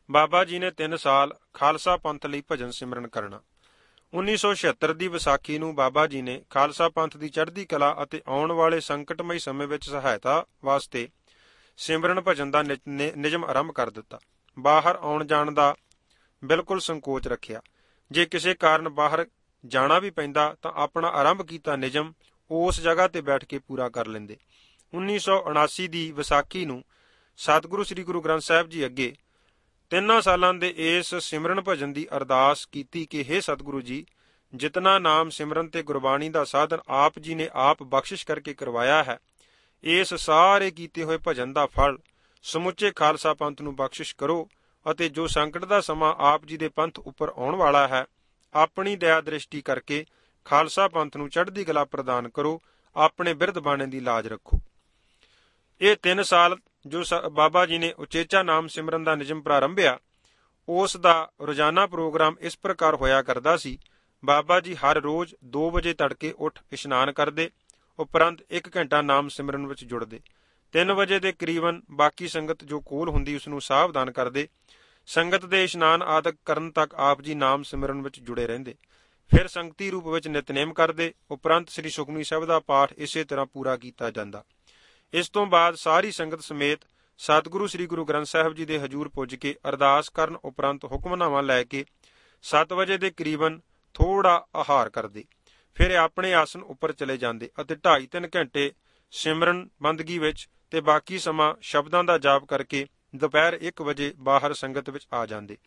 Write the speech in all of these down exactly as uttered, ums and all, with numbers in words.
ਬਾਬਾ ਜੀ ਨੇ ਤਿੰਨ ਸਾਲ ਖਾਲਸਾ ਪੰਥ ਲਈ ਭਜਨ ਸਿਮਰਨ ਕਰਨਾ। ਉੱਨੀ ਸੌ ਛਿਅੱਤਰ ਦੀ ਵਿਸਾਖੀ ਨੂੰ ਬਾਬਾ ਜੀ ਨੇ ਖਾਲਸਾ ਪੰਥ ਦੀ ਚੜ੍ਹਦੀ ਕਲਾ ਅਤੇ ਆਉਣ ਵਾਲੇ ਸੰਕਟਮਈ ਸਮੇਂ ਵਿੱਚ ਸਹਾਇਤਾ ਵਾਸਤੇ ਸਿਮਰਨ ਭਜਨ ਦਾ ਨਿਯਮ ਆਰੰਭ ਕਰ ਦਿੱਤਾ। ਬਾਹਰ ਆਉਣ ਜਾਣ ਦਾ ਬਿਲਕੁਲ ਸੰਕੋਚ ਰੱਖਿਆ। ਜੇ ਕਿਸੇ ਕਾਰਨ ਬਾਹਰ ਜਾਣਾ ਵੀ ਪੈਂਦਾ ਤਾਂ ਆਪਣਾ ਆਰੰਭ ਕੀਤਾ ਨਿਯਮ ਉਸ ਜਗ੍ਹਾ ਤੇ ਬੈਠ ਕੇ ਪੂਰਾ ਕਰ ਲੈਂਦੇ। ਉੱਨੀ ਸੌ ਉਨਾਸੀ ਦੀ ਵਿਸਾਖੀ ਨੂੰ ਸਤਿਗੁਰੂ ਸ੍ਰੀ ਗੁਰੂ ਗ੍ਰੰਥ ਸਾਹਿਬ ਜੀ ਅੱਗੇ ਤਿੰਨਾਂ ਸਾਲਾਂ ਦੇ ਇਸ ਸਿਮਰਨ ਭਜਨ ਦੀ ਅਰਦਾਸ ਕੀਤੀ ਕਿ ਹੇ ਸਤਿਗੁਰੂ ਜੀ, ਜਿਤਨਾ ਨਾਮ ਸਿਮਰਨ ਤੇ ਗੁਰਬਾਣੀ ਦਾ ਸਾਧਨ ਆਪ ਜੀ ਨੇ ਆਪ ਬਖਸ਼ਿਸ਼ ਕਰਕੇ ਕਰਵਾਇਆ ਹੈ, ਇਸ ਸਾਰੇ ਕੀਤੇ ਹੋਏ ਭਜਨ ਦਾ ਫਲ ਸਮੁੱਚੇ ਖਾਲਸਾ ਪੰਥ ਨੂੰ ਬਖਸ਼ਿਸ਼ ਕਰੋ ਅਤੇ ਜੋ ਸੰਕਟ ਦਾ ਸਮਾਂ ਆਪ ਜੀ ਦੇ ਪੰਥ ਉੱਪਰ ਆਉਣ ਵਾਲਾ ਹੈ, ਆਪਣੀ ਦਇਆ ਦ੍ਰਿਸ਼ਟੀ ਕਰਕੇ ਖਾਲਸਾ ਪੰਥ ਨੂੰ ਚੜ੍ਹਦੀ ਕਲਾ ਪ੍ਰਦਾਨ ਕਰੋ, ਆਪਣੇ ਬਿਰਧ ਬਾਣੇ ਦੀ ਲਾਜ ਰੱਖੋ। ਇਹ ਤਿੰਨ ਸਾਲ ਜੋ ਬਾਬਾ ਜੀ ਨੇ ਉਚੇਚਾ ਨਾਮ ਸਿਮਰਨ ਦਾ ਨਿਯਮ ਪ੍ਰਾਰੰਭਿਆ, ਉਸ ਦਾ ਰੋਜ਼ਾਨਾ ਪ੍ਰੋਗਰਾਮ ਇਸ ਪ੍ਰਕਾਰ ਹੋਇਆ ਕਰਦਾ ਸੀ। ਬਾਬਾ ਜੀ ਹਰ ਰੋਜ਼ ਦੋ ਵਜੇ ਤੜਕੇ ਉੱਠ ਇਸ਼ਨਾਨ ਕਰਦੇ, ਉਪਰੰਤ ਇੱਕ ਘੰਟਾ ਨਾਮ ਸਿਮਰਨ ਵਿੱਚ ਜੁੜਦੇ। ਤਿੰਨ ਵਜੇ ਦੇ ਕਰੀਬਨ ਬਾਕੀ ਸੰਗਤ ਜੋ ਕੋਲ ਹੁੰਦੀ ਉਸ ਨੂੰ ਸਾਵਧਾਨ ਕਰਦੇ। ਸੰਗਤ ਦੇ ਇਸ਼ਨਾਨ ਆਦਿ ਕਰਨ ਤੱਕ ਆਪ ਜੀ ਨਾਮ ਸਿਮਰਨ ਵਿੱਚ ਜੁੜੇ ਰਹਿੰਦੇ। ਫਿਰ ਸੰਗਤੀ ਰੂਪ ਵਿੱਚ ਨਿਤਨੇਮ ਕਰਦੇ, ਉਪਰੰਤ ਸ੍ਰੀ ਸੁਖਮਨੀ ਸਾਹਿਬ ਦਾ ਪਾਠ ਇਸੇ ਤਰ੍ਹਾਂ ਪੂਰਾ ਕੀਤਾ ਜਾਂਦਾ। ਇਸ ਤੋਂ ਬਾਅਦ ਸਾਰੀ ਸੰਗਤ ਸਮੇਤ ਸਤਿਗੁਰੂ ਸ੍ਰੀ ਗੁਰੂ ਗ੍ਰੰਥ ਸਾਹਿਬ ਜੀ ਦੇ ਹਜ਼ੂਰ ਪੁੱਜ ਕੇ ਅਰਦਾਸ ਕਰਨ ਉਪਰੰਤ ਹੁਕਮਨਾਮਾ ਲੈ ਕੇ ਸੱਤ ਵਜੇ ਦੇ ਕਰੀਬਨ ਥੋੜਾ ਆਹਾਰ ਕਰਦੇ। ਫਿਰ ਆਪਣੇ ਆਸਨ ਉੱਪਰ ਚਲੇ ਜਾਂਦੇ ਅਤੇ ਢਾਈ ਤਿੰਨ ਘੰਟੇ ਸਿਮਰਨ ਬੰਦਗੀ ਵਿੱਚ ਤੇ ਬਾਕੀ ਸਮਾਂ ਸ਼ਬਦਾਂ ਦਾ ਜਾਪ ਕਰਕੇ ਦੁਪਹਿਰ ਇੱਕ ਵਜੇ ਬਾਹਰ ਸੰਗਤ ਵਿੱਚ ਆ ਜਾਂਦੇ।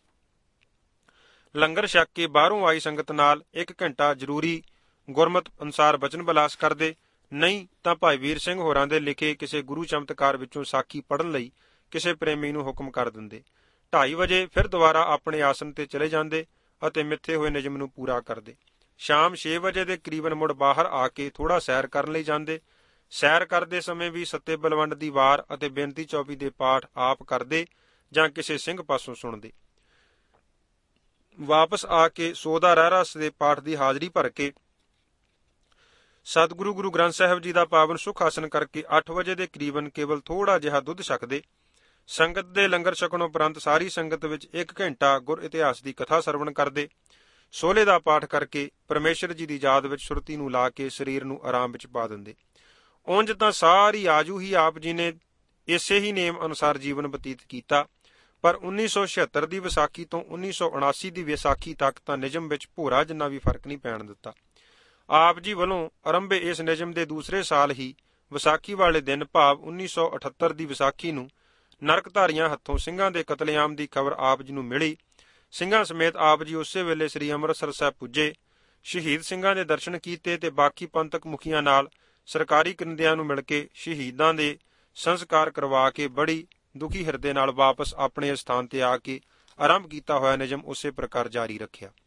ਲੰਗਰ ਛਕ ਕੇ ਬਾਹਰੋਂ ਆਈ ਸੰਗਤ ਨਾਲ ਇੱਕ ਘੰਟਾ ਜ਼ਰੂਰੀ ਗੁਰਮਤ ਅਨੁਸਾਰ ਬਚਨ ਬਿਲਾਸ ਕਰਦੇ, ਨਹੀਂ ਤਾਂ ਭਾਈ ਵੀਰ ਸਿੰਘ ਹੋਰਾਂ ਦੇ ਲਿਖੇ ਕਿਸੇ ਗੁਰੂ ਚਮਤਕਾਰ ਵਿੱਚੋਂ ਸਾਖੀ ਪੜ੍ਹਨ ਲਈ ਕਿਸੇ ਪ੍ਰੇਮੀ ਨੂੰ ਹੁਕਮ ਕਰ ਦਿੰਦੇ। ਢਾਈ ਵਜੇ ਫਿਰ ਦੁਬਾਰਾ ਆਪਣੇ ਆਸਨ ਤੇ ਚਲੇ ਜਾਂਦੇ ਅਤੇ ਮਿੱਥੇ ਹੋਏ ਨਿਯਮ ਨੂੰ ਪੂਰਾ ਕਰਦੇ। ਸ਼ਾਮ ਛੇ ਵਜੇ ਦੇ ਕਰੀਬਨ ਮੁੜ ਬਾਹਰ ਆ ਕੇ ਥੋੜਾ ਸੈਰ ਕਰਨ ਲਈ ਜਾਂਦੇ। ਸੈਰ ਕਰਦੇ ਸਮੇਂ ਵੀ ਸੱਤੇ ਬਲਵੰਡ ਦੀ ਵਾਰ ਅਤੇ ਬੇਨਤੀ ਚੌਪੀ ਦੇ ਪਾਠ ਆਪ ਕਰਦੇ ਜਾਂ ਕਿਸੇ ਸਿੰਘ ਪਾਸੋਂ ਸੁਣਦੇ। ਵਾਪਸ ਆ ਕੇ ਸੋਦਾ ਰਹਿਰਾਸ ਦੇ ਪਾਠ ਦੀ ਹਾਜ਼ਰੀ ਭਰ ਕੇ ਸਤਿਗੁਰੂ ਗੁਰੂ ਗ੍ਰੰਥ ਸਾਹਿਬ ਜੀ ਦਾ ਪਾਵਨ ਸੁਖ ਆਸਨ ਕਰਕੇ ਅੱਠ ਵਜੇ ਦੇ ਕਰੀਬਨ ਕੇਵਲ ਥੋੜਾ ਜਿਹਾ ਦੁੱਧ ਛਕਦੇ। ਸੰਗਤ ਦੇ ਲੰਗਰ ਛਕਣ ਉਪਰੰਤ ਸਾਰੀ ਸੰਗਤ ਵਿੱਚ ਇੱਕ ਘੰਟਾ ਗੁਰ ਇਤਿਹਾਸ ਦੀ ਕਥਾ ਸਰਵਣ ਕਰਦੇ। ਸੋਲੇ ਦਾ ਪਾਠ ਕਰਕੇ ਪਰਮੇਸ਼ਰ ਜੀ ਦੀ ਯਾਦ ਵਿੱਚ ਸੁਰਤੀ ਨੂੰ ਲਾ ਕੇ ਸਰੀਰ ਨੂੰ ਆਰਾਮ ਵਿੱਚ ਪਾ ਦਿੰਦੇ। ਉਂਝ ਤਾਂ ਸਾਰੀ ਆਜੂ ਹੀ ਆਪ ਜੀ ਨੇ ਇਸੇ ਹੀ ਨੇਮ ਅਨੁਸਾਰ ਜੀਵਨ ਬਤੀਤ ਕੀਤਾ, ਪਰ ਉੱਨੀ ਸੌ ਛਿਅੱਤਰ ਦੀ ਵਿਸਾਖੀ ਤੋਂ ਉੱਨੀ ਸੌ ਉਨਾਸੀ ਦੀ ਵਿਸਾਖੀ ਤੱਕ ਤਾਂ ਨਿਯਮ ਵਿੱਚ ਭੋਰਾ ਜਿੰਨਾ ਵੀ ਫਰਕ ਨਹੀਂ ਪੈਣ ਦਿੱਤਾ। ਆਪ ਜੀ ਵੱਲੋਂ ਆਰੰਭੇ ਇਸ ਨਿਯਮ ਦੇ ਦੂਸਰੇ ਸਾਲ ਹੀ ਵਿਸਾਖੀ ਵਾਲੇ ਦਿਨ ਭਾਵ ਉੱਨੀ ਸੌ ਅਠੱਤਰ ਦੀ ਵਿਸਾਖੀ ਨੂੰ ਨਰਕਧਾਰੀਆਂ ਹੱਥੋਂ ਸਿੰਘਾਂ ਦੇ ਕਤਲੇਆਮ ਦੀ ਖਬਰ ਆਪ ਜੀ ਨੂੰ ਮਿਲੀ। ਸਿੰਘਾਂ ਸਮੇਤ ਆਪ ਜੀ ਉਸੇ ਵੇਲੇ ਸ੍ਰੀ ਅੰਮ੍ਰਿਤਸਰ ਸਾਹਿਬ ਪੁੱਜੇ, ਸ਼ਹੀਦ ਸਿੰਘਾਂ ਦੇ ਦਰਸ਼ਨ ਕੀਤੇ ਤੇ ਬਾਕੀ ਪੰਥਕ ਮੁਖੀਆਂ ਨਾਲ ਸਰਕਾਰੀ ਕਰਿੰਦਿਆਂ ਨੂੰ ਮਿਲ ਕੇ ਸ਼ਹੀਦਾਂ ਦੇ ਸੰਸਕਾਰ ਕਰਵਾ ਕੇ ਬੜੀ ਦੁਖੀ ਹਿਰਦੇ ਨਾਲ ਵਾਪਸ ਆਪਣੇ ਸਥਾਨ ਤੇ ਆ ਕੇ ਆਰੰਭ ਕੀਤਾ ਹੋਇਆ ਨਿਯਮ ਉਸੇ ਪ੍ਰਕਾਰ ਜਾਰੀ ਰੱਖਿਆ।